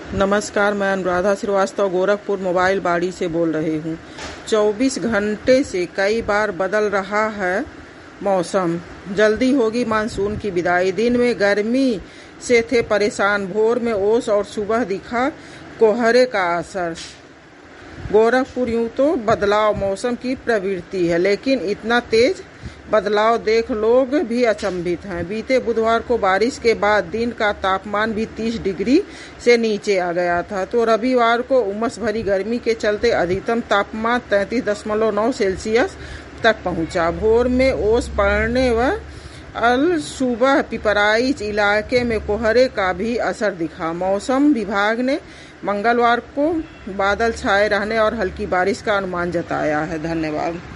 नमस्कार, मैं अनुराधा श्रीवास्तव गोरखपुर मोबाइल बाड़ी से बोल रही हूँ। 24 घंटे से कई बार बदल रहा है मौसम। जल्दी होगी मानसून की विदाई। दिन में गर्मी से थे परेशान, भोर में ओस और सुबह दिखा कोहरे का असर। गोरखपुर यूं तो बदलाव मौसम की प्रवृत्ति है, लेकिन इतना तेज बदलाव देख लोग भी अचंभित हैं। बीते बुधवार को बारिश के बाद दिन का तापमान भी 30 डिग्री से नीचे आ गया था, तो रविवार को उमस भरी गर्मी के चलते अधिकतम तापमान 33.9 सेल्सियस तक पहुंचा। भोर में ओस पड़ने व अल सुबह पिपराइच इलाके में कोहरे का भी असर दिखा। मौसम विभाग ने मंगलवार को बादल छाए रहने और हल्की बारिश का अनुमान जताया है। धन्यवाद।